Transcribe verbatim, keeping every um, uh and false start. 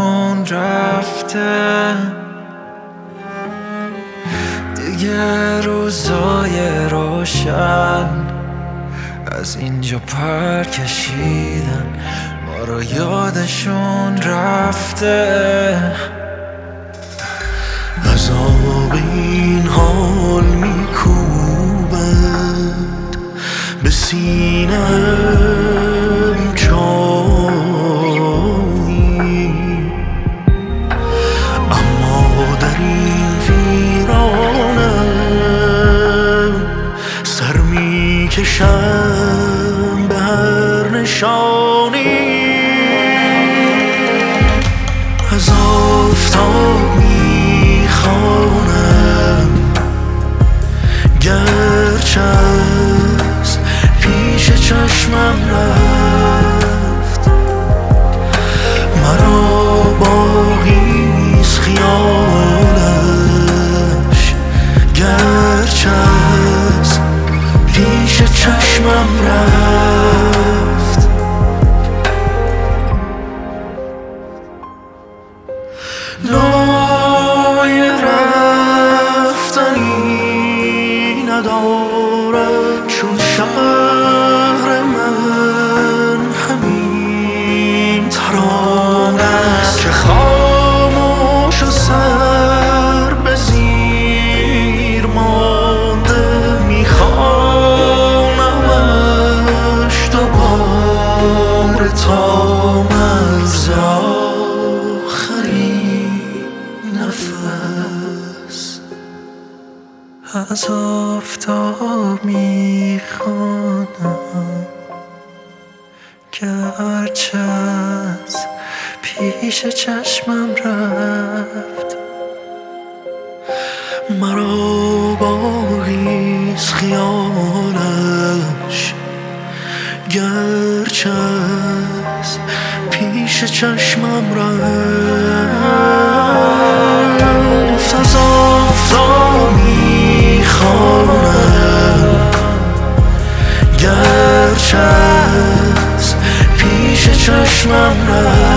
یادشون رفته، دیگه روزای روشن از اینجا پر کشیدن، ما رو یادشون رفته. عذاب این حال میکوبد به سینه‌ام جایی، اما در این ویرانم سر میکشم به هر نشانی. از آفتاب میخوانم گرچه از پیش چشمم رفت، مرا باقیست خیالش گرچه از پیش چشمم رفت. لای رفتنی ندارد چون شهر من همین ترانه است که خاموش و سر به زیر مانده میخوانمش دوباره تا مرز نفس. از آفتاب میخوانم گرچه از پیش چشمم رفت، مرا باقیست خیالش گرچه از پیش چشمم رفت. از آفتاب میخوانم گرچه از پیش چشمم رفت،